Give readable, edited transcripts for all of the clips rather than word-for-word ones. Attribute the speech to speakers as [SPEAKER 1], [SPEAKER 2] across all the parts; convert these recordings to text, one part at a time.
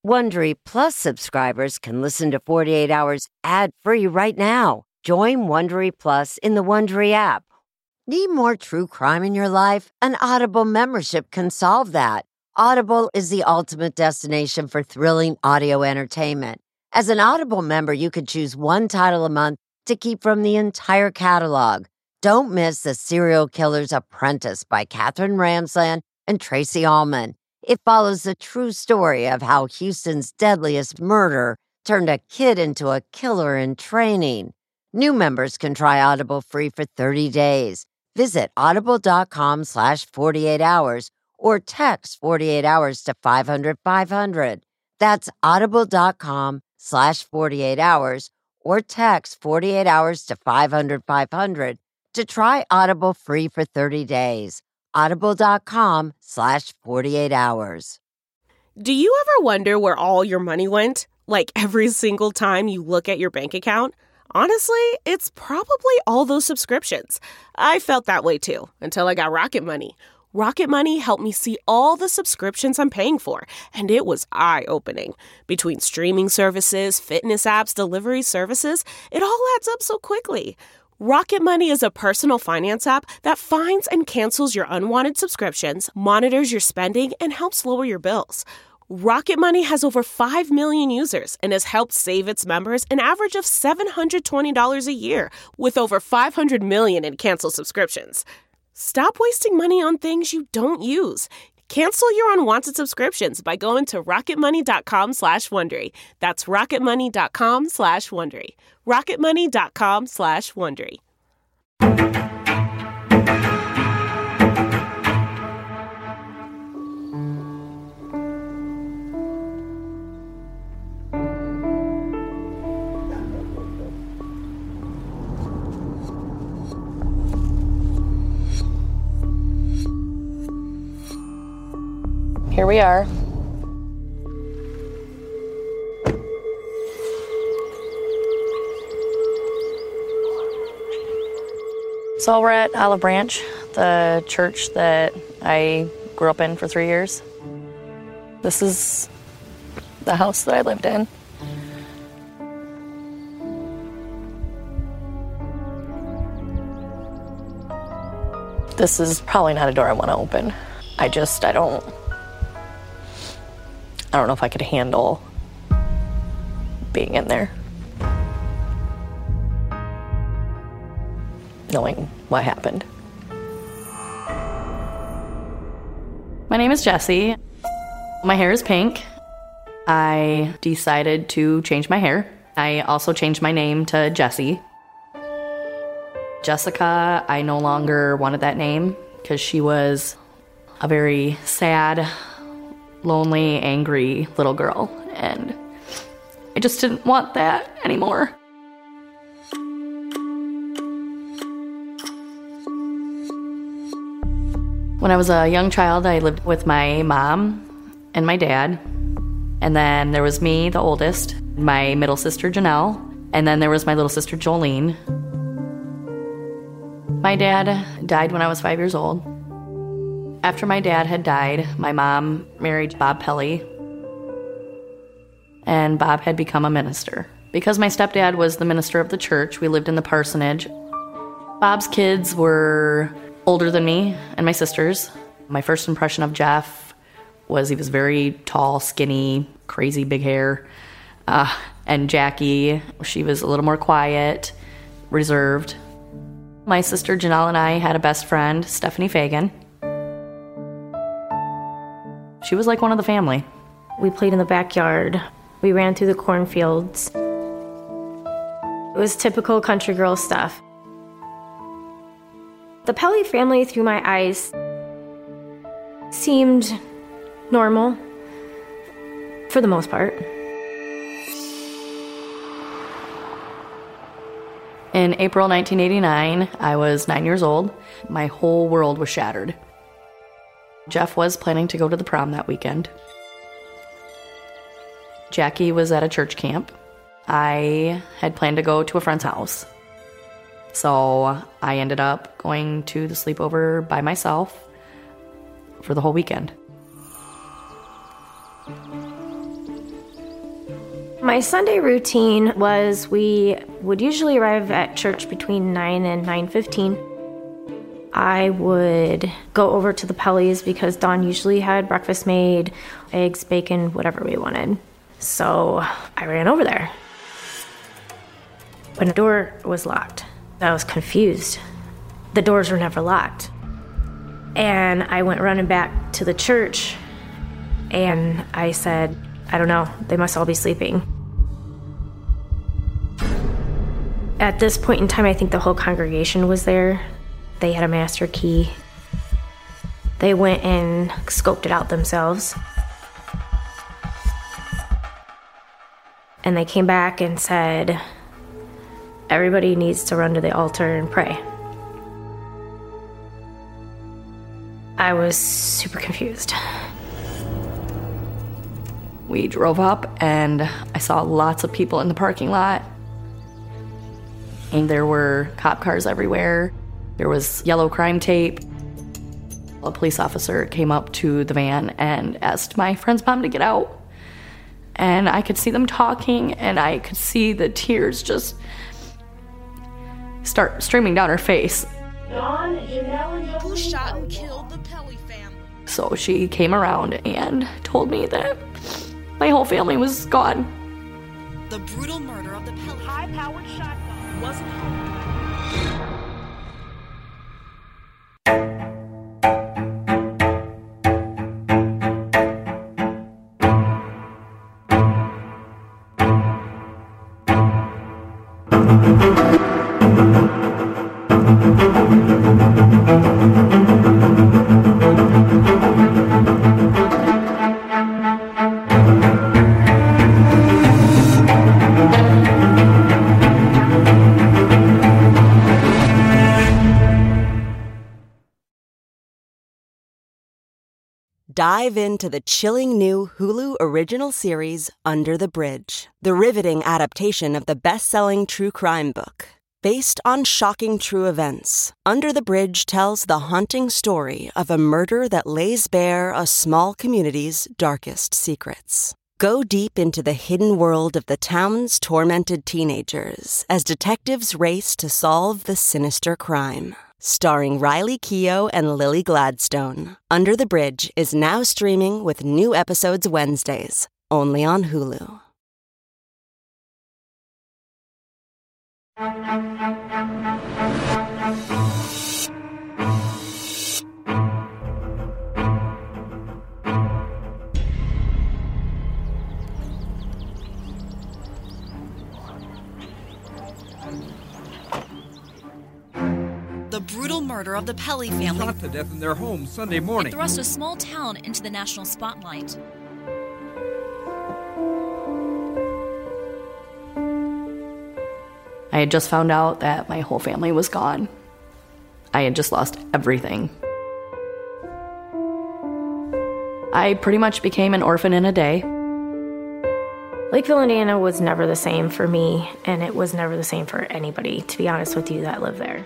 [SPEAKER 1] Wondery Plus subscribers can listen to 48 Hours ad-free right now. Join Wondery Plus in the Wondery app. Need more true crime in your life? An Audible membership can solve that. Audible is the ultimate destination for thrilling audio entertainment. As an Audible member, you can choose one title a month to keep from the entire catalog. Don't miss The Serial Killer's Apprentice by Katherine Ramsland and Tracy Ullman. It follows the true story of how Houston's deadliest murder turned a kid into a killer in training. New members can try Audible free for 30 days. Visit audible.com/48 hours or text 48 hours to 500-500. That's audible.com/48 hours or text 48 hours to 500-500 to try Audible free for 30 days. Audible.com/48 hours.
[SPEAKER 2] Do you ever wonder where all your money went? Like every single time you look at your bank account? Honestly, it's probably all those subscriptions. I felt that way too, until I got Rocket Money. Rocket Money helped me see all the subscriptions I'm paying for, and it was eye-opening. Between streaming services, fitness apps, delivery services, it all adds up so quickly. Rocket Money is a personal finance app that finds and cancels your unwanted subscriptions, monitors your spending, and helps lower your bills. Rocket Money has over 5 million users and has helped save its members an average of $720 a year, with over 500 million in canceled subscriptions. Stop wasting money on things you don't use. Cancel your unwanted subscriptions by going to rocketmoney.com/Wondery. That's rocketmoney.com/Wondery. rocketmoney.com/Wondery.
[SPEAKER 3] Here we are. So we're at Olive Branch, the church that I grew up in for 3 years. This is the house that I lived in. This is probably not a door I want to open. I don't know if I could handle being in there, knowing what happened. My name is Jessie. My hair is pink. I decided to change my hair. I also changed my name to Jessie. Jessica, I no longer wanted that name because she was a very sad, lonely, angry little girl, and I just didn't want that anymore. When I was a young child, I lived with my mom and my dad, and then there was me, the oldest, my middle sister, Janelle, and then there was my little sister, Jolene. My dad died when I was 5 years old. After my dad had died, my mom married Bob Pelly, and Bob had become a minister. Because my stepdad was the minister of the church, we lived in the parsonage. Bob's kids were older than me and my sisters. My first impression of Jeff was he was very tall, skinny, crazy big hair. And Jackie, she was a little more quiet, reserved. My sister Janelle and I had a best friend, Stephanie Fagan. She was like one of the family.
[SPEAKER 4] We played in the backyard. We ran through the cornfields. It was typical country girl stuff. The Pelly family, through my eyes, seemed normal, for the most part.
[SPEAKER 3] In April 1989, I was 9 years old. My whole world was shattered. Jeff was planning to go to the prom that weekend. Jackie was at a church camp. I had planned to go to a friend's house. So I ended up going to the sleepover by myself for the whole weekend.
[SPEAKER 4] My Sunday routine was we would usually arrive at church between 9 and 9:15. I would go over to the Pellies because Dawn usually had breakfast made, eggs, bacon, whatever we wanted. So I ran over there. But the door was locked. I was confused. The doors were never locked. And I went running back to the church and I said, I don't know, they must all be sleeping. At this point in time, I think the whole congregation was there. They had a master key. They went and scoped it out themselves. And they came back and said, everybody needs to run to the altar and pray. I was super confused.
[SPEAKER 3] We drove up and I saw lots of people in the parking lot. And there were cop cars everywhere. There was yellow crime tape. A police officer came up to the van and asked my friend's mom to get out. And I could see them talking, and I could see the tears just start streaming down her face.
[SPEAKER 5] Who shot and killed the Pelly family?
[SPEAKER 3] So she came around and told me that my whole family was gone.
[SPEAKER 5] The brutal murder of the Pelly. High-powered shotgun wasn't home.
[SPEAKER 6] Dive into the chilling new Hulu original series, Under the Bridge, the riveting adaptation of the best-selling true crime book. Based on shocking true events, Under the Bridge tells the haunting story of a murder that lays bare a small community's darkest secrets. Go deep into the hidden world of the town's tormented teenagers as detectives race to solve the sinister crime. Starring Riley Keough and Lily Gladstone, Under the Bridge is now streaming with new episodes Wednesdays, only on Hulu.
[SPEAKER 5] The brutal murder of the Pelly family.
[SPEAKER 7] Shot to death in their home Sunday morning.
[SPEAKER 5] It thrust a small town into the national spotlight.
[SPEAKER 3] I had just found out that my whole family was gone. I had just lost everything. I pretty much became an orphan in a day.
[SPEAKER 4] Lakeville, Indiana was never the same for me, and it was never the same for anybody, to be honest with you, that lived there.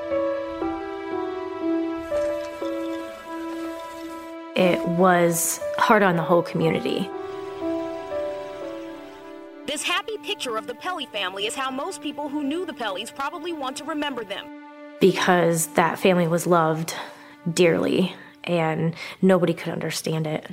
[SPEAKER 4] It was hard on the whole community.
[SPEAKER 8] This happy picture of the Pelly family is how most people who knew the Pellys probably want to remember them.
[SPEAKER 4] Because that family was loved dearly, and nobody could understand it.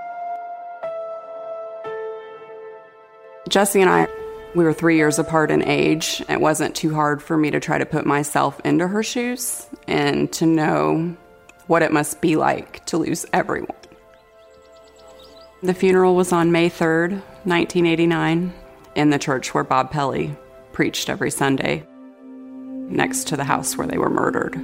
[SPEAKER 9] Jesse and I, we were 3 years apart in age. It wasn't too hard for me to try to put myself into her shoes and to know what it must be like to lose everyone. The funeral was on May 3rd, 1989, in the church where Bob Pelly preached every Sunday, next to the house where they were murdered.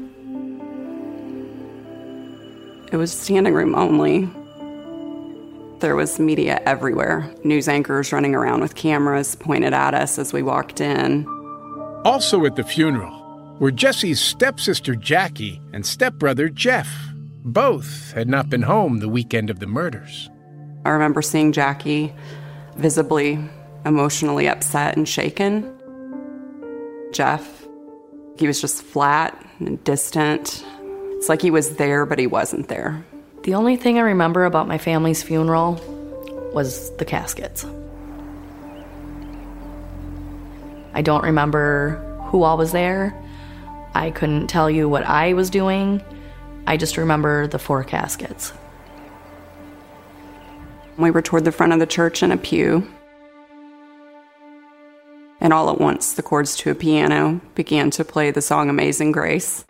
[SPEAKER 9] It was standing room only. There was media everywhere, news anchors running around with cameras pointed at us as we walked in.
[SPEAKER 10] Also at the funeral were Jesse's stepsister Jackie and stepbrother Jeff. Both had not been home the weekend of the murders.
[SPEAKER 9] I remember seeing Jackie visibly, emotionally upset and shaken. Jeff, he was just flat and distant. It's like he was there, but he wasn't there.
[SPEAKER 3] The only thing I remember about my family's funeral was the caskets. I don't remember who all was there. I couldn't tell you what I was doing. I just remember the 4 caskets.
[SPEAKER 9] We were toward the front of the church in a pew. And all at once, the chords to a piano began to play the song Amazing Grace.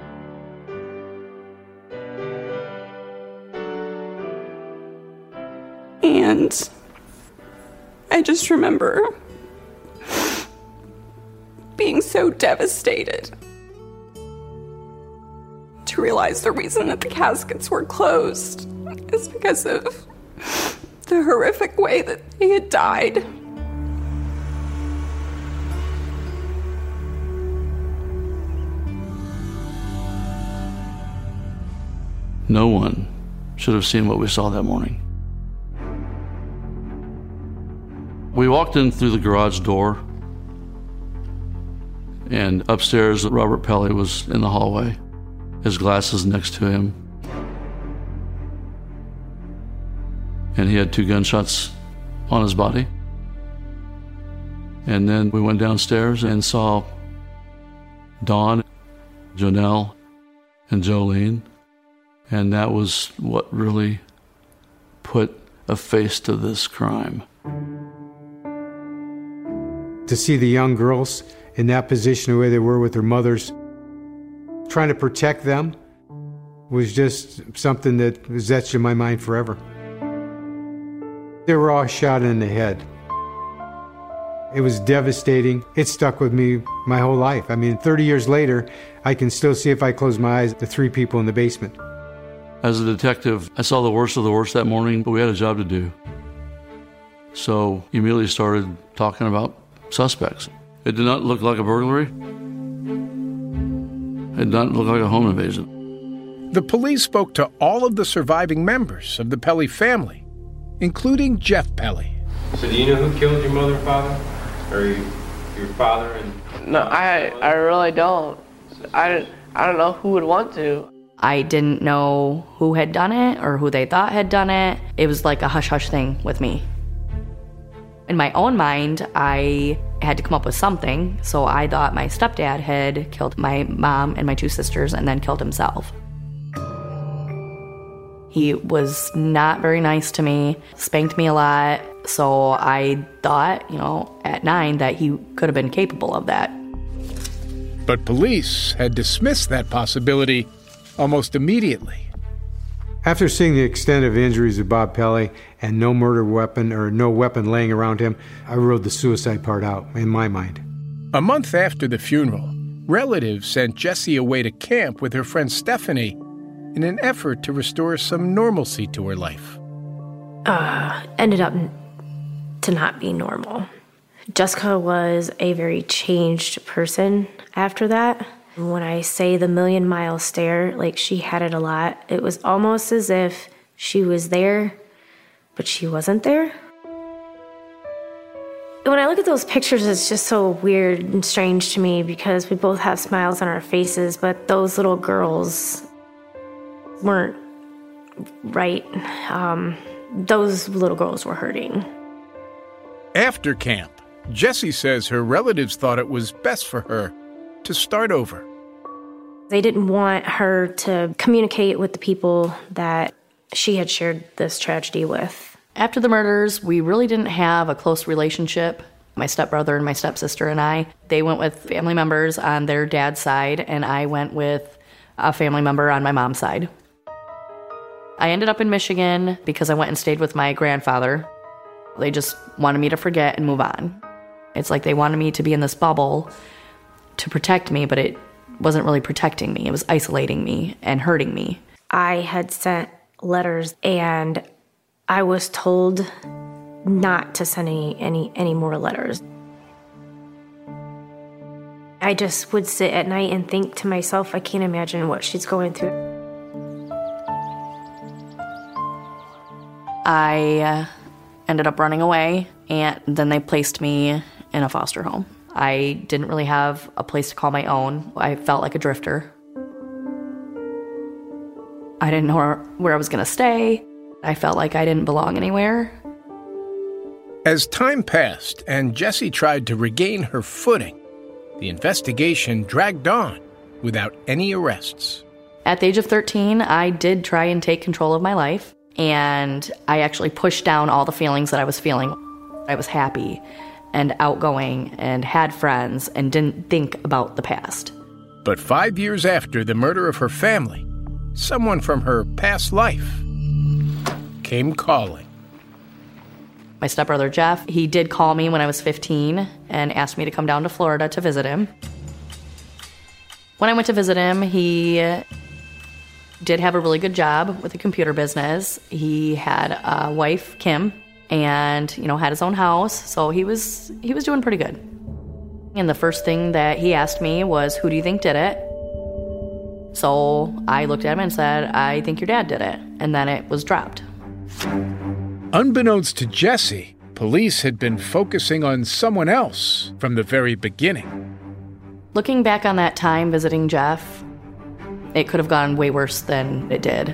[SPEAKER 9] And I just remember being so devastated to realize the reason that the caskets were closed is because of the horrific way that he had died.
[SPEAKER 11] No one should have seen what we saw that morning. We walked in through the garage door, and upstairs, Robert Pelly was in the hallway, his glasses next to him. And he had 2 gunshots on his body. And then we went downstairs and saw Dawn, Jonelle, and Jolene. And that was what really put a face to this crime.
[SPEAKER 12] To see the young girls in that position, the way they were with their mothers, trying to protect them, was just something that was etched in my mind forever. They were all shot in the head. It was devastating. It stuck with me my whole life. I mean, 30 years later, I can still see, if I close my eyes, the 3 people in the basement.
[SPEAKER 11] As a detective, I saw the worst of the worst that morning, but we had a job to do. So immediately started talking about suspects. It did not look like a burglary. It did not look like a home invasion.
[SPEAKER 10] The police spoke to all of the surviving members of the Pelly family, including Jeff Pelly.
[SPEAKER 13] So do you know who killed your mother and father? Or your father and...
[SPEAKER 14] No, I really don't. I don't know who would want to.
[SPEAKER 3] I didn't know who had done it or who they thought had done it. It was like a hush-hush thing with me. In my own mind, I had to come up with something, so I thought my stepdad had killed my mom and my 2 sisters and then killed himself. He was not very nice to me, spanked me a lot, so I thought, at 9 that he could have been capable of that.
[SPEAKER 10] But police had dismissed that possibility almost immediately.
[SPEAKER 12] After seeing the extent of injuries of Bob Pelly and no murder weapon or no weapon laying around him, I ruled the suicide part out in my mind.
[SPEAKER 10] A month after the funeral, relatives sent Jessie away to camp with her friend Stephanie in an effort to restore some normalcy to her life.
[SPEAKER 4] Ended up to not be normal. Jessica was a very changed person after that. When I say the million-mile stare, like she had it a lot. It was almost as if she was there, but she wasn't there. When I look at those pictures, it's just so weird and strange to me because we both have smiles on our faces, but those little girls weren't right. Those little girls were hurting.
[SPEAKER 10] After camp, Jessie says her relatives thought it was best for her to start over.
[SPEAKER 4] They didn't want her to communicate with the people that she had shared this tragedy with.
[SPEAKER 3] After the murders, we really didn't have a close relationship. My stepbrother and my stepsister and I, they went with family members on their dad's side, and I went with a family member on my mom's side. I ended up in Michigan because I went and stayed with my grandfather. They just wanted me to forget and move on. It's like they wanted me to be in this bubble to protect me, but it wasn't really protecting me. It was isolating me and hurting me.
[SPEAKER 4] I had sent letters, and I was told not to send any more letters. I just would sit at night and think to myself, I can't imagine what she's going through.
[SPEAKER 3] I ended up running away, and then they placed me in a foster home. I didn't really have a place to call my own. I felt like a drifter. I didn't know where I was going to stay. I felt like I didn't belong anywhere.
[SPEAKER 10] As time passed and Jessie tried to regain her footing, the investigation dragged on without any arrests.
[SPEAKER 3] At the age of 13, I did try and take control of my life, and I actually pushed down all the feelings that I was feeling. I was happy and outgoing and had friends and didn't think about the past.
[SPEAKER 10] But 5 years after the murder of her family, someone from her past life came calling.
[SPEAKER 3] My stepbrother, Jeff, he did call me when I was 15 and asked me to come down to Florida to visit him. When I went to visit him, he did have a really good job with the computer business. He had a wife, Kim, and, had his own house, so he was doing pretty good. And the first thing that he asked me was, who do you think did it? So I looked at him and said, I think your dad did it. And then it was dropped.
[SPEAKER 10] Unbeknownst to Jesse, police had been focusing on someone else from the very beginning.
[SPEAKER 3] Looking back on that time visiting Jeff, it could have gone way worse than it did.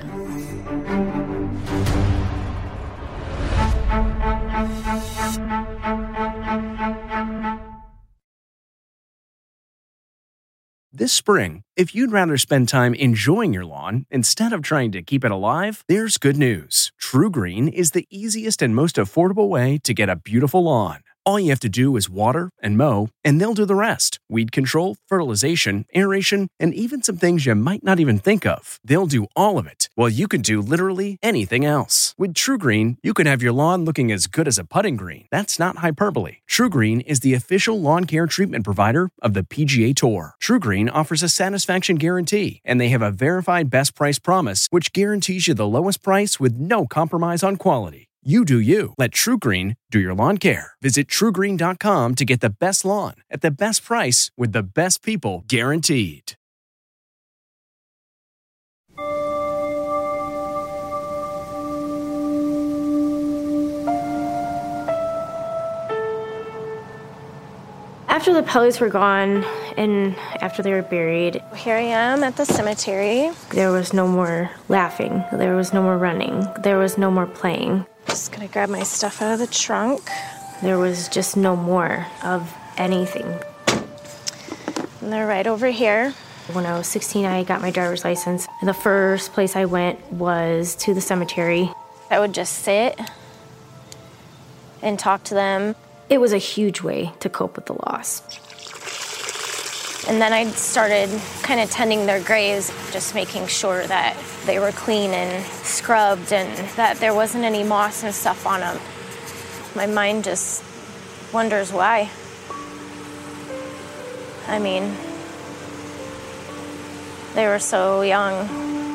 [SPEAKER 15] This spring, if you'd rather spend time enjoying your lawn instead of trying to keep it alive, there's good news. TruGreen is the easiest and most affordable way to get a beautiful lawn. All you have to do is water and mow, and they'll do the rest. Weed control, fertilization, aeration, and even some things you might not even think of. They'll do all of it, while you can do literally anything else. With TruGreen, you can have your lawn looking as good as a putting green. That's not hyperbole. TruGreen is the official lawn care treatment provider of the PGA Tour. TruGreen offers a satisfaction guarantee, and they have a verified best price promise, which guarantees you the lowest price with no compromise on quality. You do you. Let TruGreen do your lawn care. Visit TruGreen.com to get the best lawn at the best price with the best people guaranteed.
[SPEAKER 4] After the Pellys were gone and after they were buried, here I am at the cemetery. There was no more laughing. There was no more running. There was no more playing. Just gonna grab my stuff out of the trunk. There was just no more of anything. And they're right over here. When I was 16, I got my driver's license. And the first place I went was to the cemetery. I would just sit and talk to them. It was a huge way to cope with the loss. And then I started kind of tending their graves, just making sure that they were clean and scrubbed and that there wasn't any moss and stuff on them. My mind just wonders why. I mean, they were so young.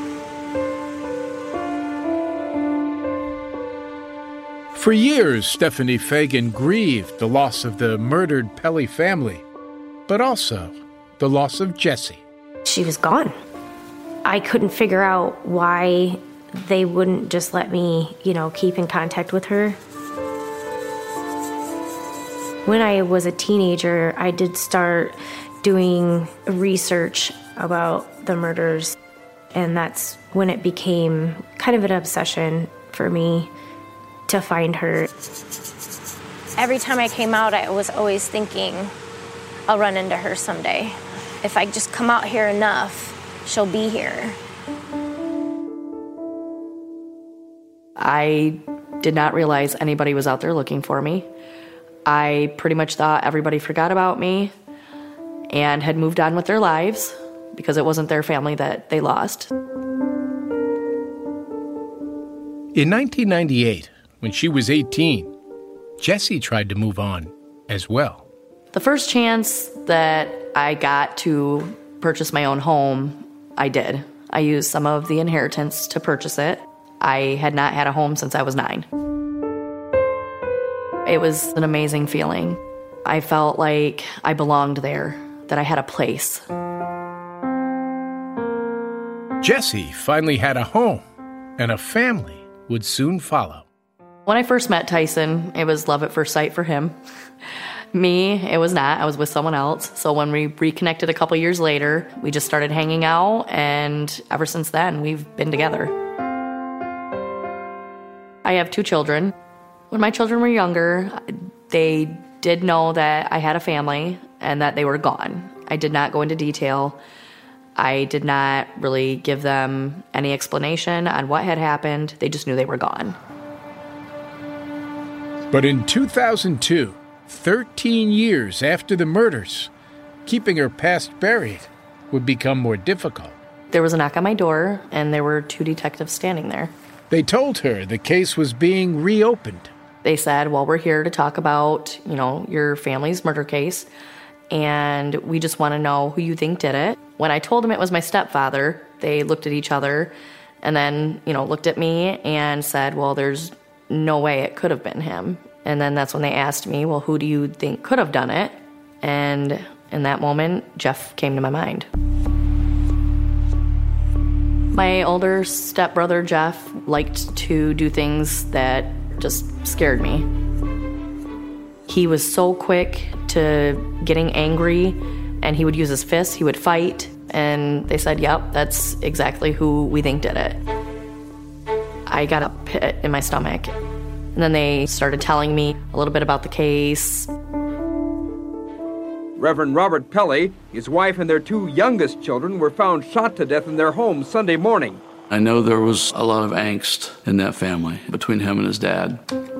[SPEAKER 10] For years, Stephanie Fagan grieved the loss of the murdered Pelly family, but also the loss of Jesse.
[SPEAKER 4] She was gone. I couldn't figure out why they wouldn't just let me, keep in contact with her. When I was a teenager, I did start doing research about the murders, and that's when it became kind of an obsession for me to find her. Every time I came out, I was always thinking, I'll run into her someday. If I just come out here enough, she'll be here.
[SPEAKER 3] I did not realize anybody was out there looking for me. I pretty much thought everybody forgot about me and had moved on with their lives because it wasn't their family that they lost.
[SPEAKER 10] In 1998, when she was 18, Jesse tried to move on as well.
[SPEAKER 3] The first chance that I got to purchase my own home, I did. I used some of the inheritance to purchase it. I had not had a home since I was 9. It was an amazing feeling. I felt like I belonged there, that I had a place.
[SPEAKER 10] Jesse finally had a home, and a family would soon follow.
[SPEAKER 3] When I first met Tyson, it was love at first sight for him. Me, it was not. I was with someone else. So when we reconnected a couple years later, we just started hanging out, and ever since then, we've been together. I have 2 children. When my children were younger, they did know that I had a family and that they were gone. I did not go into detail. I did not really give them any explanation on what had happened. They just knew they were gone.
[SPEAKER 10] But in 2002, 13 years after the murders, keeping her past buried would become more difficult.
[SPEAKER 3] There was a knock on my door, and there were 2 detectives standing there.
[SPEAKER 10] They told her the case was being reopened.
[SPEAKER 3] They said, well, we're here to talk about, your family's murder case, and we just want to know who you think did it. When I told them it was my stepfather, they looked at each other and then, looked at me and said, well, there's no way it could have been him. And then that's when they asked me, well, who do you think could have done it? And in that moment, Jeff came to my mind. My older stepbrother, Jeff, liked to do things that just scared me. He was so quick to getting angry, and he would use his fists, he would fight, and they said, yep, that's exactly who we think did it. I got a pit in my stomach, and then they started telling me a little bit about the case.
[SPEAKER 7] Reverend Robert Pelly, his wife, and their 2 youngest children were found shot to death in their home Sunday morning.
[SPEAKER 11] I know there was a lot of angst in that family between him and his dad.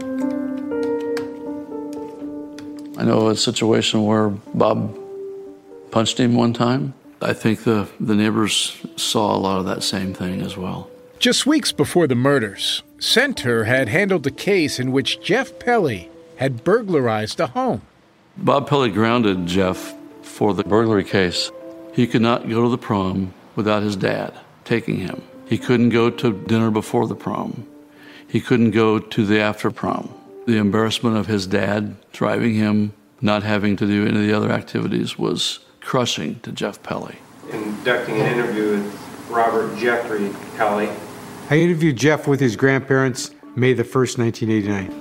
[SPEAKER 11] I know a situation where Bob punched him one time. I think the neighbors saw a lot of that same thing as well.
[SPEAKER 10] Just weeks before the murders, Center had handled a case in which Jeff Pelly had burglarized a home.
[SPEAKER 11] Bob Pelly grounded Jeff for the burglary case. He could not go to the prom without his dad taking him. He couldn't go to dinner before the prom. He couldn't go to the after prom. The embarrassment of his dad driving him, not having to do any of the other activities, was crushing to Jeff Pelly.
[SPEAKER 13] Conducting an interview with Robert Jeffrey Pelly.
[SPEAKER 12] I interviewed Jeff with his grandparents May the 1st, 1989.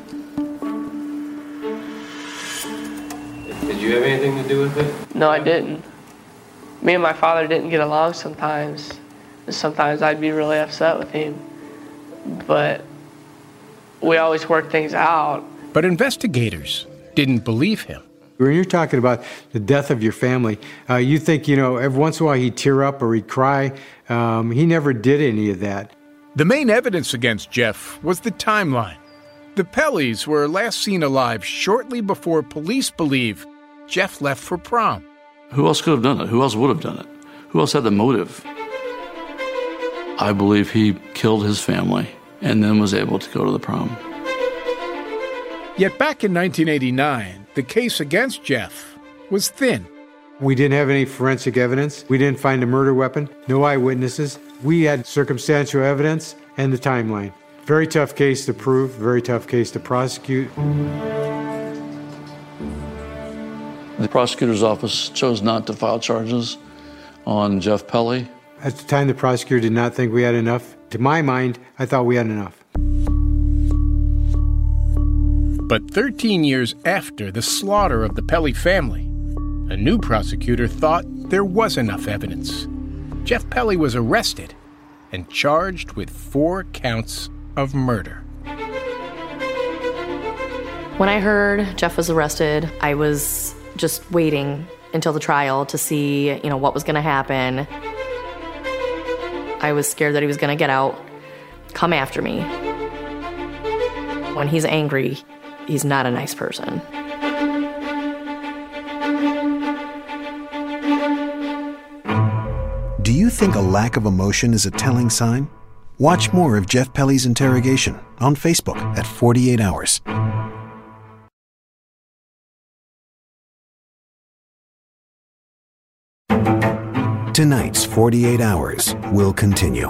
[SPEAKER 13] Did you have anything to do with it?
[SPEAKER 14] No, I didn't. Me and my father didn't get along sometimes. Sometimes I'd be really upset with him. But we always worked things out.
[SPEAKER 10] But investigators didn't believe him.
[SPEAKER 12] When you're talking about the death of your family, you think, every once in a while he'd tear up or he'd cry. He never did any of that.
[SPEAKER 10] The main evidence against Jeff was the timeline. The Pellys were last seen alive shortly before police believe Jeff left for prom.
[SPEAKER 11] Who else could have done it? Who else would have done it? Who else had the motive? I believe he killed his family and then was able to go to the prom.
[SPEAKER 10] Yet back in 1989, the case against Jeff was thin.
[SPEAKER 12] We didn't have any forensic evidence. We didn't find a murder weapon. No eyewitnesses. We had circumstantial evidence and the timeline. Very tough case to prove, very tough case to prosecute.
[SPEAKER 11] The prosecutor's office chose not to file charges on Jeff Pelly.
[SPEAKER 12] At the time, the prosecutor did not think we had enough. To my mind, I thought we had enough.
[SPEAKER 10] But 13 years after the slaughter of the Pelly family, a new prosecutor thought there was enough evidence. Jeff Pelly was arrested and charged with 4 counts of murder.
[SPEAKER 3] When I heard Jeff was arrested, I was just waiting until the trial to see, what was going to happen. I was scared that he was going to get out, come after me. When he's angry, he's not a nice person.
[SPEAKER 16] Do you think a lack of emotion is a telling sign? Watch more of Jeff Pelly's interrogation on Facebook at 48 Hours. Tonight's 48 Hours will continue.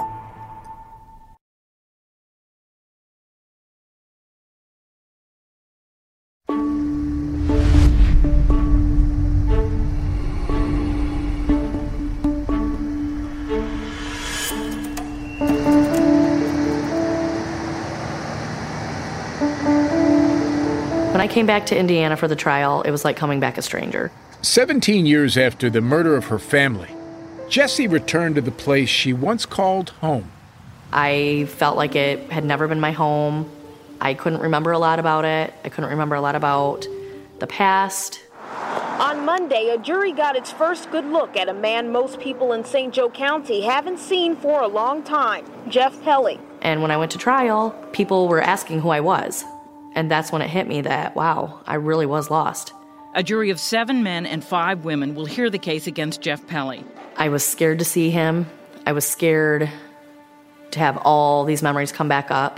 [SPEAKER 3] When I came back to Indiana for the trial, it was like coming back a stranger.
[SPEAKER 10] 17 years after the murder of her family, Jessie returned to the place she once called home.
[SPEAKER 3] I felt like it had never been my home. I couldn't remember a lot about it. I couldn't remember a lot about the past.
[SPEAKER 14] On
[SPEAKER 8] On Monday, a jury got its first good look at a man most people in St. Joe County haven't seen for a long time, Jeff Pelly.
[SPEAKER 3] And when I went to trial, people were asking who I was. And that's when it hit me that, wow, I really was lost.
[SPEAKER 17] A jury of 7 men and 5 women will hear the case against Jeff Pelly.
[SPEAKER 3] I was scared to see him. I was scared to have all these memories come back up.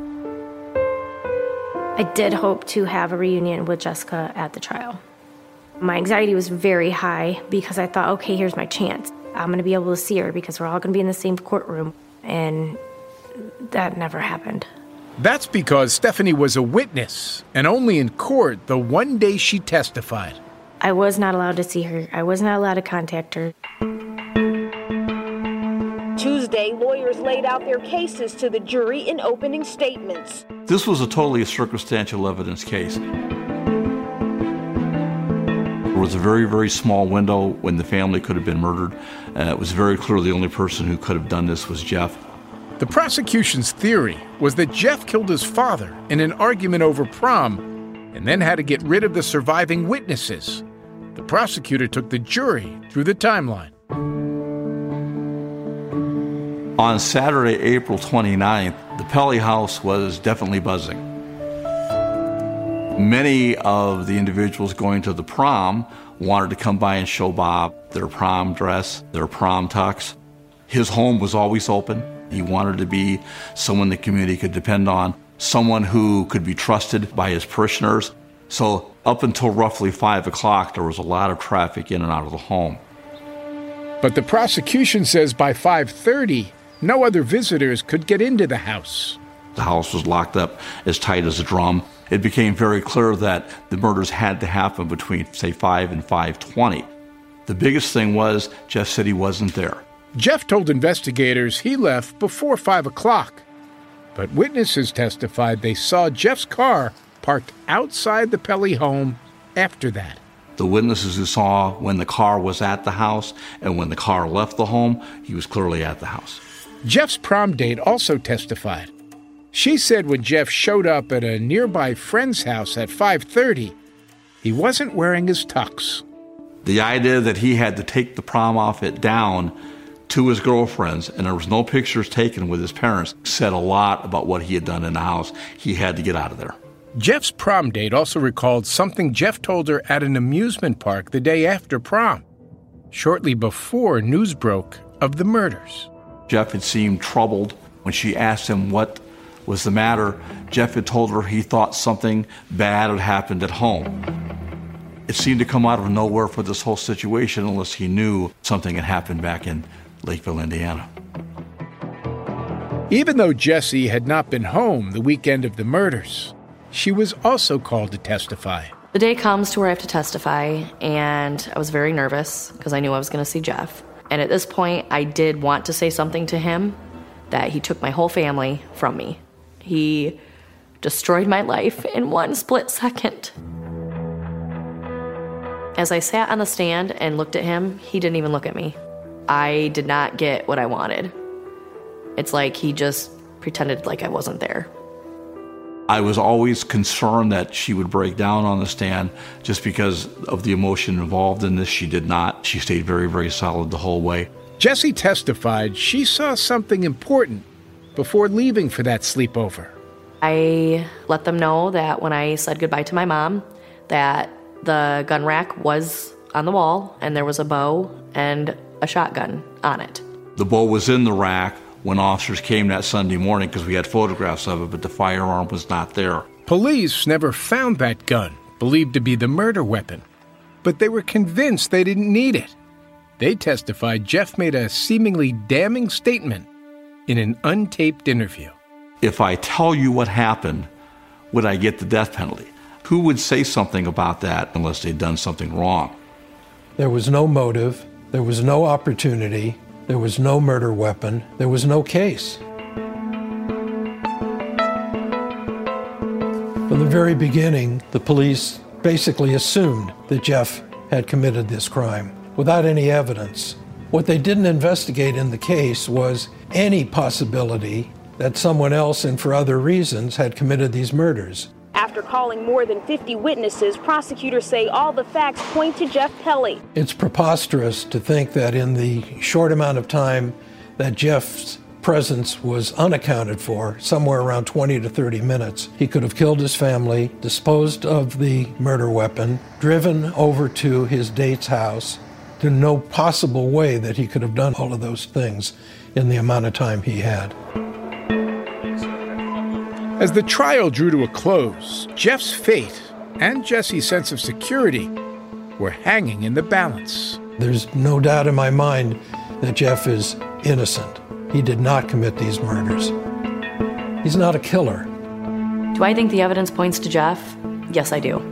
[SPEAKER 4] I did hope to have a reunion with Jessica at the trial. My anxiety was very high because I thought, okay, here's my chance. I'm going to be able to see her because we're all going to be in the same courtroom. And that never happened.
[SPEAKER 10] That's because Stephanie was a witness, and only in court the one day she testified.
[SPEAKER 4] I was not allowed to see her. I was not allowed to contact her.
[SPEAKER 8] Tuesday, lawyers laid out their cases to the jury in opening statements.
[SPEAKER 18] This was a totally circumstantial evidence case. There was a very, very small window when the family could have been murdered. It was very clear the only person who could have done this was Jeff.
[SPEAKER 10] The prosecution's theory was that Jeff killed his father in an argument over prom and then had to get rid of the surviving witnesses. The prosecutor took the jury through the timeline.
[SPEAKER 18] On Saturday, April 29th, the Pelly house was definitely buzzing. Many of the individuals going to the prom wanted to come by and show Bob their prom dress, their prom tux. His home was always open. He wanted to be someone the community could depend on, someone who could be trusted by his parishioners. So up until roughly 5 o'clock, there was a lot of traffic in and out of the home.
[SPEAKER 10] But the prosecution says by 5:30, no other visitors could get into the house.
[SPEAKER 18] The house was locked up as tight as a drum. It became very clear that the murders had to happen between, say, 5 and 5:20. The biggest thing was Jeff said he wasn't there.
[SPEAKER 10] Jeff told investigators he left before 5 o'clock. But witnesses testified they saw Jeff's car parked outside the Pelly home after that.
[SPEAKER 18] The witnesses who saw when the car was at the house and when the car left the home, he was clearly at the house.
[SPEAKER 10] Jeff's prom date also testified. She said when Jeff showed up at a nearby friend's house at 5:30, he wasn't wearing his tux.
[SPEAKER 18] The idea that he had to take the prom outfit down to his girlfriends and there was no pictures taken with his parents said a lot about what he had done in the house. He had to get out of there.
[SPEAKER 10] Jeff's prom date also recalled something Jeff told her at an amusement park the day after prom, shortly before news broke of the murders.
[SPEAKER 18] Jeff had seemed troubled. When she asked him what was the matter, Jeff had told her he thought something bad had happened at home. It seemed to come out of nowhere for this whole situation unless he knew something had happened back in Lakeville, Indiana.
[SPEAKER 10] Even though Jessie had not been home the weekend of the murders, she was also called to testify.
[SPEAKER 3] The day comes to where I have to testify, and I was very nervous because I knew I was going to see Jeff. And at this point, I did want to say something to him, that he took my whole family from me. He destroyed my life in one split second. As I sat on the stand and looked at him, he didn't even look at me. I did not get what I wanted. It's like he just pretended like I wasn't there.
[SPEAKER 18] I was always concerned that she would break down on the stand just because of the emotion involved in this. She did not. She stayed very, very solid the whole way.
[SPEAKER 10] Jessie testified she saw something important before leaving for that sleepover.
[SPEAKER 3] I let them know that when I said goodbye to my mom, that the gun rack was on the wall and there was a bow and a shotgun on it.
[SPEAKER 18] The bow was in the rack when officers came that Sunday morning because we had photographs of it, but the firearm was not there.
[SPEAKER 10] Police never found that gun, believed to be the murder weapon, but they were convinced they didn't need it. They testified Jeff made a seemingly damning statement in an untaped interview.
[SPEAKER 18] If I tell you what happened, would I get the death penalty? Who would say something about that unless they'd done something wrong?
[SPEAKER 19] There was no motive. There was no opportunity. There was no murder weapon. There was no case. From the very beginning, the police basically assumed that Jeff had committed this crime without any evidence. What they didn't investigate in the case was any possibility that someone else and for other reasons had committed these murders.
[SPEAKER 8] After calling more than 50 witnesses, prosecutors say all the facts point to Jeff Pelly.
[SPEAKER 19] It's preposterous to think that in the short amount of time that Jeff's presence was unaccounted for, somewhere around 20 to 30 minutes, he could have killed his family, disposed of the murder weapon, driven over to his date's house. There's no possible way that he could have done all of those things in the amount of time he had.
[SPEAKER 10] As the trial drew to a close, Jeff's fate and Jesse's sense of security were hanging in the balance.
[SPEAKER 19] There's no doubt in my mind that Jeff is innocent. He did not commit these murders. He's not a killer.
[SPEAKER 3] Do I think the evidence points to Jeff? Yes, I do.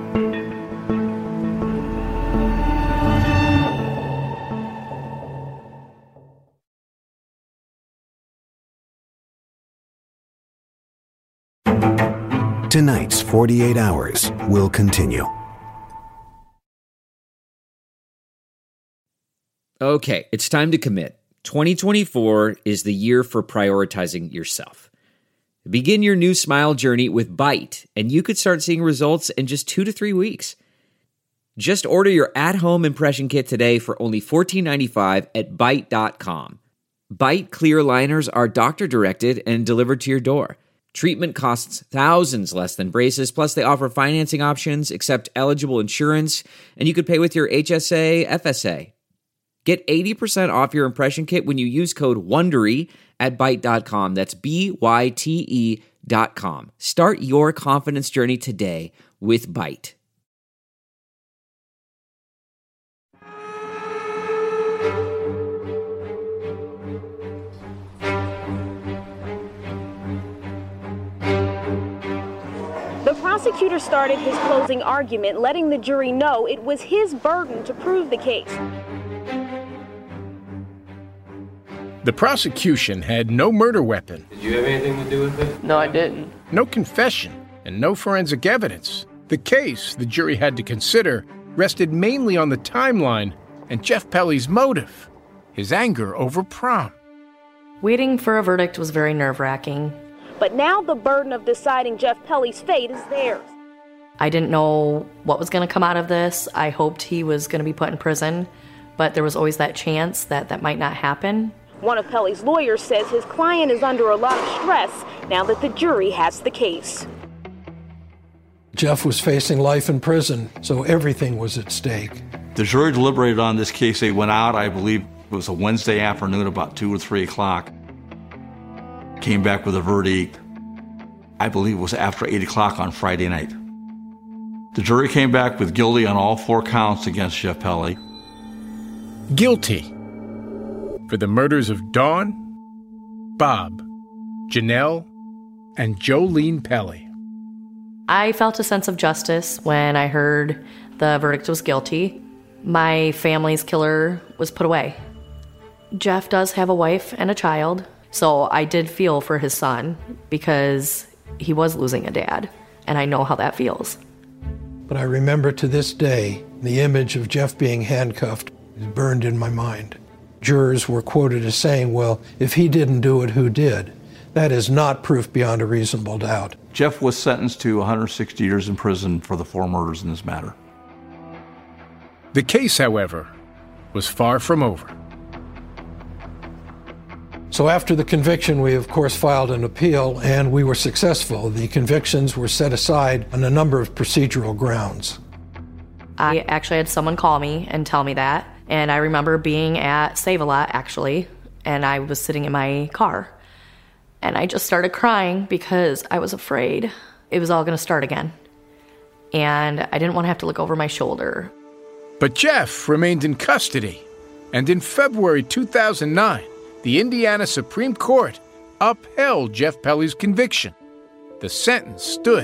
[SPEAKER 16] Tonight's 48 Hours will continue.
[SPEAKER 20] Okay, it's time to commit. 2024 is the year for prioritizing yourself. Begin your new smile journey with Byte, and you could start seeing results in just 2 to 3 weeks. Just order your at-home impression kit today for only $14.95 at Byte.com. Byte clear liners are doctor-directed and delivered to your door. Treatment costs thousands less than braces, plus they offer financing options, accept eligible insurance, and you could pay with your HSA, FSA. Get 80% off your impression kit when you use code WONDERY at Byte.com. That's BYTE.com. Start your confidence journey today with Byte.
[SPEAKER 8] The prosecutor started his closing argument, letting the jury know it was his burden to prove the case.
[SPEAKER 10] The prosecution had no murder weapon.
[SPEAKER 13] Did you have anything to do with it?
[SPEAKER 14] No, I didn't.
[SPEAKER 10] No confession, and no forensic evidence. The case the jury had to consider rested mainly on the timeline and Jeff Pelly's motive, his anger over prom.
[SPEAKER 3] Waiting for a verdict was very nerve-wracking.
[SPEAKER 8] But now the burden of deciding Jeff Pelly's fate is theirs.
[SPEAKER 3] I didn't know what was going to come out of this. I hoped he was going to be put in prison, but there was always that chance that that might not happen.
[SPEAKER 8] One of Pelly's lawyers says his client is under a lot of stress now that the jury has the case.
[SPEAKER 19] Jeff was facing life in prison, so everything was at stake.
[SPEAKER 18] The jury deliberated on this case. They went out, I believe it was a Wednesday afternoon, about 2 or 3 o'clock. Came back with a verdict, I believe it was after 8 o'clock on Friday night. The jury came back with guilty on all 4 counts against Jeff Pelly.
[SPEAKER 10] Guilty for the murders of Dawn, Bob, Janelle, and Jolene Pelly.
[SPEAKER 3] I felt a sense of justice when I heard the verdict was guilty. My family's killer was put away. Jeff does have a wife and a child, so I did feel for his son because he was losing a dad, and I know how that feels.
[SPEAKER 19] But I remember to this day, the image of Jeff being handcuffed is burned in my mind. Jurors were quoted as saying, well, if he didn't do it, who did? That is not proof beyond a reasonable doubt.
[SPEAKER 18] Jeff was sentenced to 160 years in prison for the 4 murders in this matter.
[SPEAKER 10] The case, however, was far from over.
[SPEAKER 19] So after the conviction, we of course filed an appeal, and we were successful. The convictions were set aside on a number of procedural grounds.
[SPEAKER 3] I actually had someone call me and tell me that, and I remember being at Save-A-Lot, actually, and I was sitting in my car, and I just started crying because I was afraid it was all going to start again, and I didn't want to have to look over my shoulder.
[SPEAKER 10] But Jeff remained in custody, and in February 2009, the Indiana Supreme Court upheld Jeff Pelly's conviction. The sentence stood.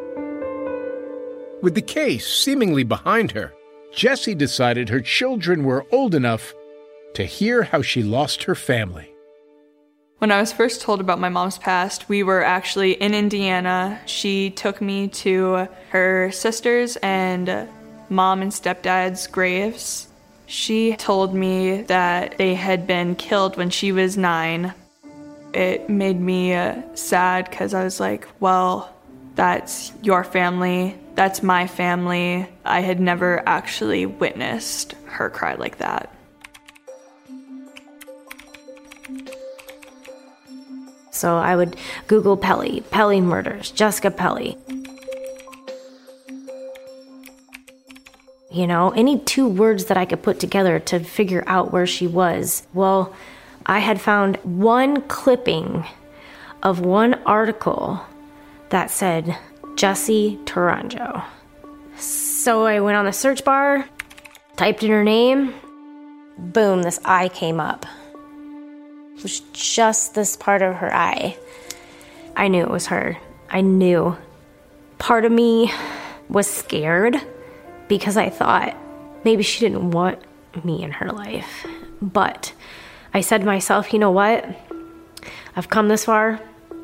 [SPEAKER 10] With the case seemingly behind her, Jessie decided her children were old enough to hear how she lost her family.
[SPEAKER 21] When I was first told about my mom's past, we were actually in Indiana. She took me to her sister's and mom and stepdad's graves. She told me that they had been killed when she was 9. It made me sad because I was like, well, That's your family. That's my family. I had never actually witnessed her cry like that.
[SPEAKER 4] So I would Google Pelly murders, Jessica Pelly. You know, any 2 words that I could put together to figure out where she was. Well, I had found one clipping of one article that said Jessie Tourangeau. So I went on the search bar, typed in her name, boom, this eye came up. It was just this part of her eye. I knew it was her. I knew. Part of me was scared because I thought maybe she didn't want me in her life. But I said to myself, you know what? I've come this far.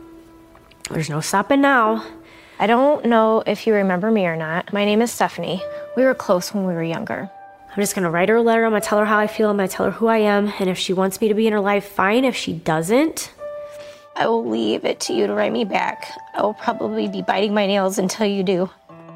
[SPEAKER 4] There's no stopping now. I don't know if you remember me or not. My name is Stephanie. We were close when we were younger. I'm just gonna write her a letter. I'm gonna tell her how I feel. I'm gonna tell her who I am. And if she wants me to be in her life, fine. If she doesn't, I will leave it to you to write me back. I will probably be biting my nails until you do.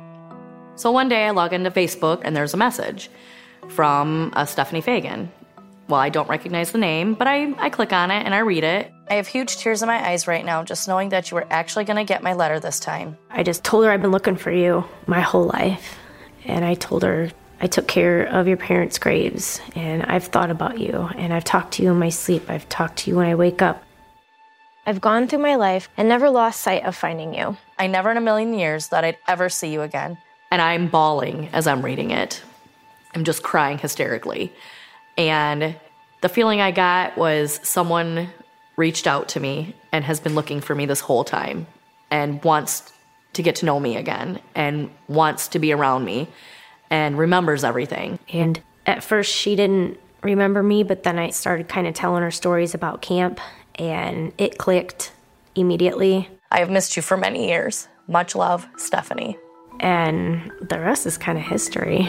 [SPEAKER 3] So one day I log into Facebook and there's a message from a Stephanie Fagan. Well, I don't recognize the name, but I click on it and I read it. I have huge tears in my eyes right now just knowing that you were actually going to get my letter this time.
[SPEAKER 4] I just told her I've been looking for you my whole life. And I told her I took care of your parents' graves and I've thought about you and I've talked to you in my sleep. I've talked to you when I wake up. I've gone through my life and never lost sight of finding you.
[SPEAKER 3] I never in a million years thought I'd ever see you again. And I'm bawling as I'm reading it. I'm just crying hysterically. And the feeling I got was someone reached out to me and has been looking for me this whole time and wants to get to know me again and wants to be around me and remembers everything.
[SPEAKER 4] And at first she didn't remember me, but then I started kind of telling her stories about camp and it clicked immediately.
[SPEAKER 3] I have missed you for many years. Much love, Stephanie.
[SPEAKER 4] And the rest is kind of history.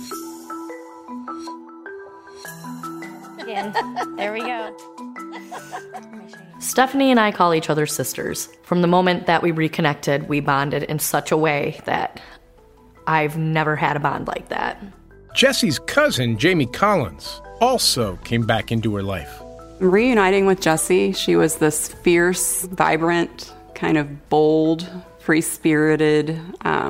[SPEAKER 4] There we go.
[SPEAKER 3] Stephanie and I call each other sisters. From the moment that we reconnected, we bonded in such a way that I've never had a bond like that.
[SPEAKER 10] Jessie's cousin, Jamie Collins, also came back into her life.
[SPEAKER 9] Reuniting with Jessie, she was this fierce, vibrant, kind of bold, free-spirited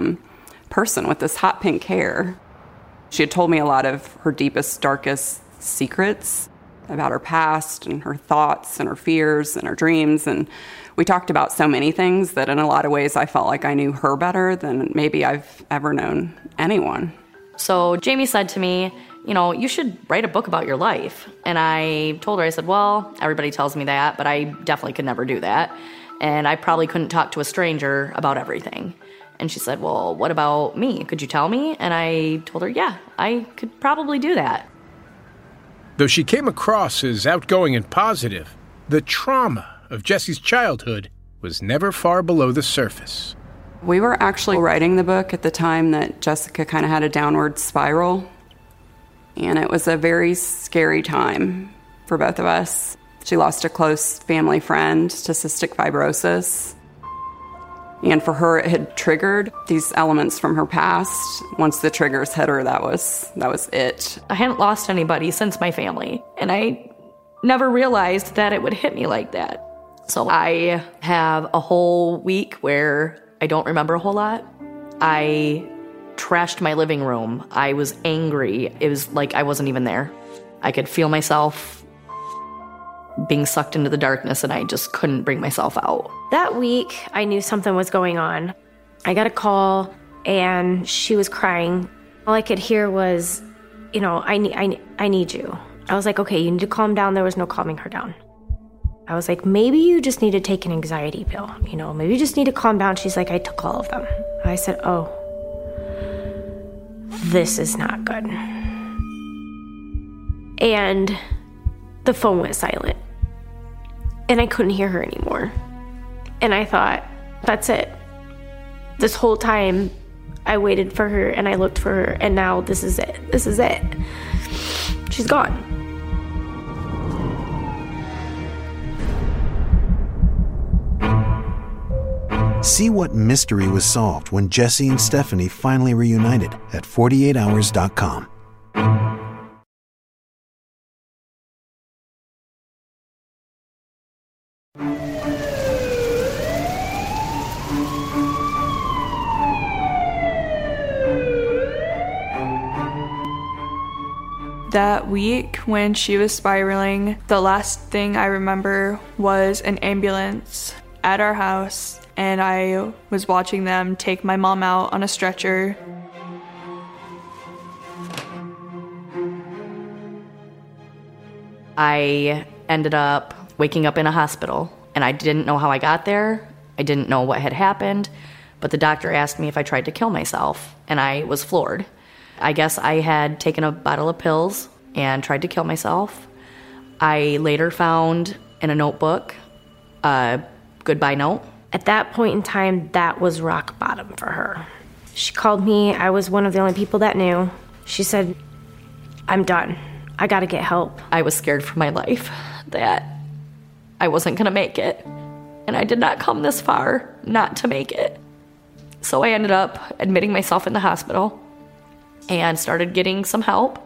[SPEAKER 9] person with this hot pink hair. She had told me a lot of her deepest, darkest secrets about her past and her thoughts and her fears and her dreams. And we talked about so many things that in a lot of ways I felt like I knew her better than maybe I've ever known anyone.
[SPEAKER 3] So Jamie said to me, you know, you should write a book about your life. And I told her, I said, well, everybody tells me that, but I definitely could never do that. And I probably couldn't talk to a stranger about everything. And she said, well, what about me? Could you tell me? And I told her, yeah, I could probably do that.
[SPEAKER 10] Though she came across as outgoing and positive, the trauma of Jessie's childhood was never far below the surface.
[SPEAKER 9] We were actually writing the book at the time that Jessica kind of had a downward spiral. And it was a very scary time for both of us. She lost a close family friend to cystic fibrosis. And for her, it had triggered these elements from her past. Once the triggers hit her, that was it.
[SPEAKER 3] I hadn't lost anybody since my family, and I never realized that it would hit me like that. So I have a whole week where I don't remember a whole lot. I trashed my living room. I was angry. It was like I wasn't even there. I could feel myself being sucked into the darkness, and I just couldn't bring myself out.
[SPEAKER 4] That week, I knew something was going on. I got a call, and she was crying. All I could hear was, you know, I need you. I was like, okay, you need to calm down. There was no calming her down. I was like, maybe you just need to take an anxiety pill. You know, maybe you just need to calm down. She's like, I took all of them. I said, oh, this is not good. And the phone went silent. And I couldn't hear her anymore. And I thought, that's it. This whole time, I waited for her and I looked for her, and now this is it. This is it. She's gone.
[SPEAKER 16] See what mystery was solved when Jesse and Stephanie finally reunited at 48hours.com.
[SPEAKER 21] That week when she was spiraling, the last thing I remember was an ambulance at our house, and I was watching them take my mom out on a stretcher.
[SPEAKER 3] I ended up waking up in a hospital, and I didn't know how I got there. I didn't know what had happened, but the doctor asked me if I tried to kill myself, and I was floored. I guess I had taken a bottle of pills and tried to kill myself. I later found in a notebook a goodbye note.
[SPEAKER 4] At that point in time, that was rock bottom for her. She called me. I was one of the only people that knew. She said, "I'm done. I gotta get help."
[SPEAKER 3] I was scared for my life that I wasn't gonna make it. And I did not come this far not to make it. So I ended up admitting myself in the hospital and started getting some help.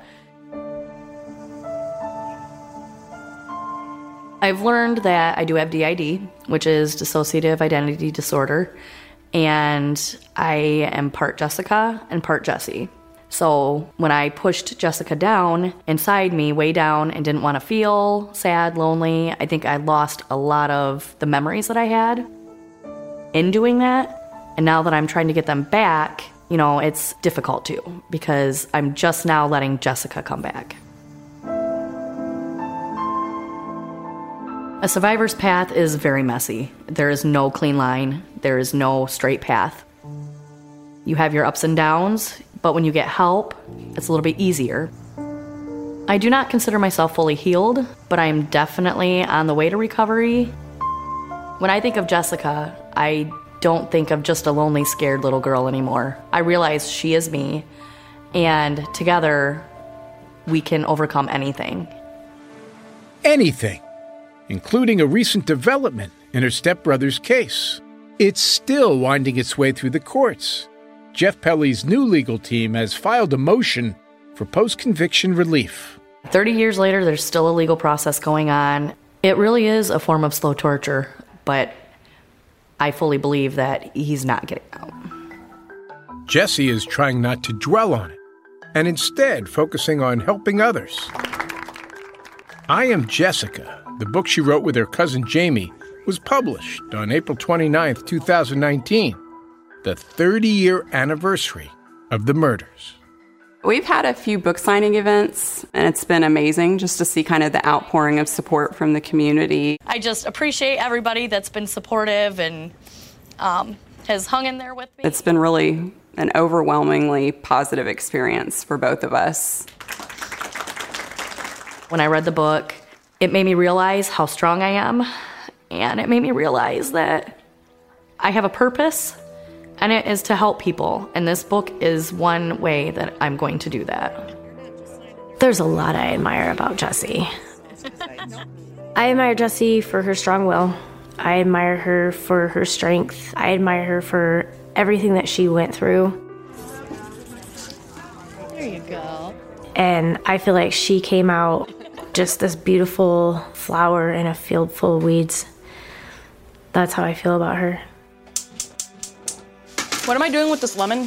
[SPEAKER 3] I've learned that I do have DID, which is dissociative identity disorder, and I am part Jessica and part Jesse. So when I pushed Jessica down inside me, way down, and didn't want to feel sad, lonely, I think I lost a lot of the memories that I had in doing that. And now that I'm trying to get them back, you know, it's difficult too, because I'm just now letting Jessica come back. A survivor's path is very messy. There is no clean line. There is no straight path. You have your ups and downs, but when you get help, it's a little bit easier. I do not consider myself fully healed, but I am definitely on the way to recovery. When I think of Jessica, I don't think of just a lonely, scared little girl anymore. I realize she is me, and together we can overcome anything.
[SPEAKER 10] Anything, including a recent development in her stepbrother's case. It's still winding its way through the courts. Jeff Pelly's new legal team has filed a motion for post-conviction relief.
[SPEAKER 3] 30 years later, there's still a legal process going on. It really is a form of slow torture, but I fully believe that he's not getting out.
[SPEAKER 10] Jesse is trying not to dwell on it, and instead focusing on helping others. I Am Jessica, the book she wrote with her cousin Jamie, was published on April 29th, 2019, the 30-year anniversary of the murders.
[SPEAKER 9] We've had a few book signing events, and it's been amazing just to see kind of the outpouring of support from the community.
[SPEAKER 3] I just appreciate everybody that's been supportive and has hung in there with me.
[SPEAKER 9] It's been really an overwhelmingly positive experience for both of us.
[SPEAKER 3] When I read the book, it made me realize how strong I am, and it made me realize that I have a purpose, and it is to help people, and this book is one way that I'm going to do that.
[SPEAKER 4] There's a lot I admire about Jessie. I admire Jessie for her strong will. I admire her for her strength. I admire her for everything that she went through.
[SPEAKER 5] There you go.
[SPEAKER 4] And I feel like she came out just this beautiful flower in a field full of weeds. That's how I feel about her.
[SPEAKER 21] What am I doing with this lemon?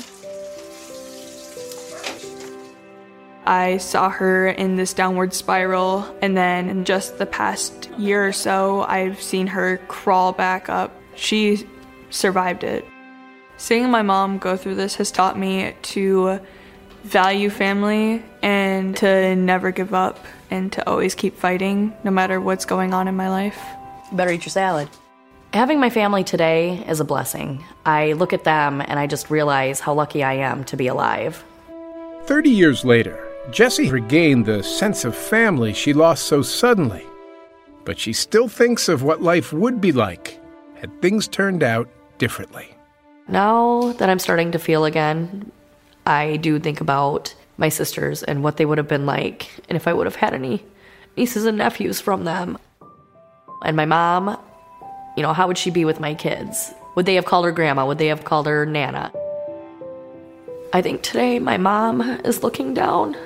[SPEAKER 21] I saw her in this downward spiral, and then in just the past year or so, I've seen her crawl back up. She survived it. Seeing my mom go through this has taught me to value family and to never give up and to always keep fighting no matter what's going on in my life.
[SPEAKER 3] You better eat your salad. Having my family today is a blessing. I look at them and I just realize how lucky I am to be alive.
[SPEAKER 10] 30 years later, Jessie regained the sense of family she lost so suddenly. But she still thinks of what life would be like had things turned out differently.
[SPEAKER 3] Now that I'm starting to feel again, I do think about my sisters and what they would have been like, and if I would have had any nieces and nephews from them. And my mom, How would she be with my kids? Would they have called her grandma? Would they have called her Nana? I think today my mom is looking down,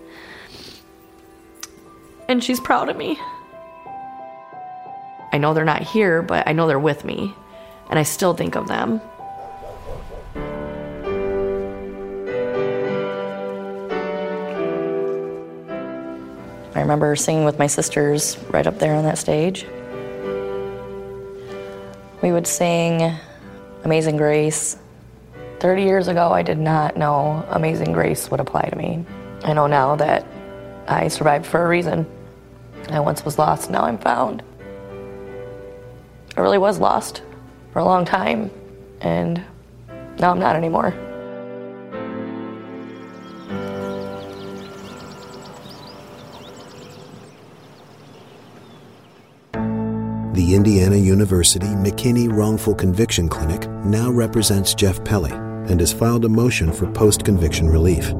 [SPEAKER 3] and she's proud of me. I know they're not here, but I know they're with me, and I still think of them. I remember singing with my sisters right up there on that stage. We would sing Amazing Grace. 30 years ago, I did not know Amazing Grace would apply to me. I know now that I survived for a reason. I once was lost, now I'm found. I really was lost for a long time, and now I'm not anymore.
[SPEAKER 16] The Indiana University McKinney Wrongful Conviction Clinic now represents Jeff Pelly and has filed a motion for post-conviction relief.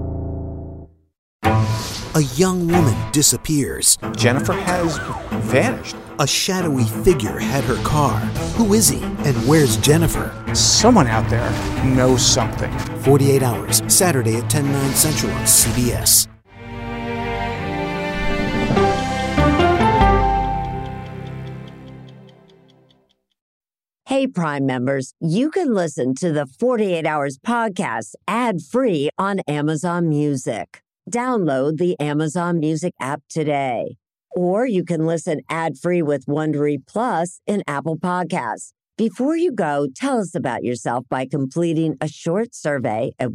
[SPEAKER 16] A young woman disappears.
[SPEAKER 1] Jennifer has vanished.
[SPEAKER 16] A shadowy figure had her car. Who is he, and where's Jennifer?
[SPEAKER 1] Someone out there knows something.
[SPEAKER 16] 48 Hours, Saturday at 10/9 Central on CBS.
[SPEAKER 22] Hey, Prime members, you can listen to the 48 Hours podcast ad-free on Amazon Music. Download the Amazon Music app today. Or you can listen ad-free with Wondery Plus in Apple Podcasts. Before you go, tell us about yourself by completing a short survey at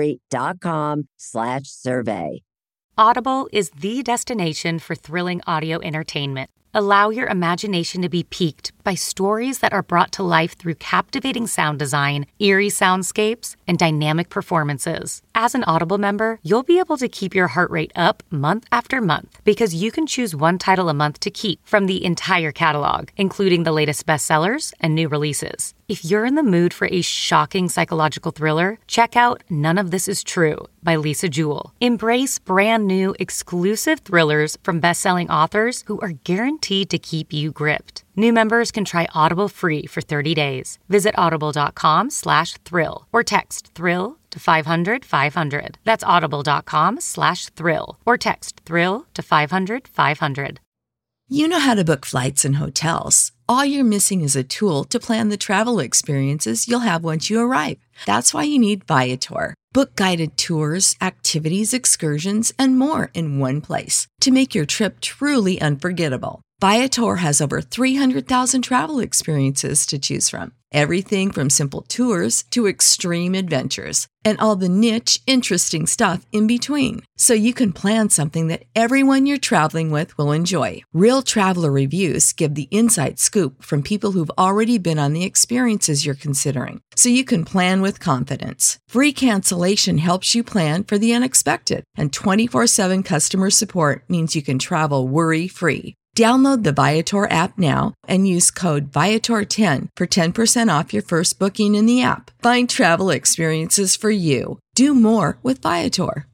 [SPEAKER 22] Wondery.com/survey.
[SPEAKER 23] Audible is the destination for thrilling audio entertainment. Allow your imagination to be piqued by stories that are brought to life through captivating sound design, eerie soundscapes, and dynamic performances. As an Audible member, you'll be able to keep your heart rate up month after month because you can choose one title a month to keep from the entire catalog, including the latest bestsellers and new releases. If you're in the mood for a shocking psychological thriller, check out None of This Is True by Lisa Jewell. Embrace brand new exclusive thrillers from best-selling authors who are guaranteed to keep you gripped. New members can try Audible free for 30 days. Visit audible.com/thrill or text thrill to 500-500. That's audible.com/thrill or text thrill to 500-500.
[SPEAKER 24] You know how to book flights and hotels. All you're missing is a tool to plan the travel experiences you'll have once you arrive. That's why you need Viator. Book guided tours, activities, excursions, and more in one place to make your trip truly unforgettable. Viator has over 300,000 travel experiences to choose from. Everything from simple tours to extreme adventures and all the niche, interesting stuff in between. So you can plan something that everyone you're traveling with will enjoy. Real traveler reviews give the inside scoop from people who've already been on the experiences you're considering. So you can plan with confidence. Free cancellation helps you plan for the unexpected. And 24/7 customer support means you can travel worry-free. Download the Viator app now and use code Viator10 for 10% off your first booking in the app. Find travel experiences for you. Do more with Viator.